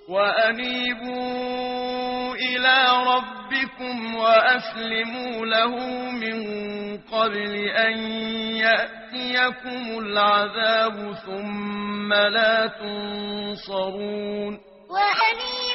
وأنيبوا إلى ربكم وأسلموا له من قبل أن يأتيكم العذاب ثم لا تنصرون.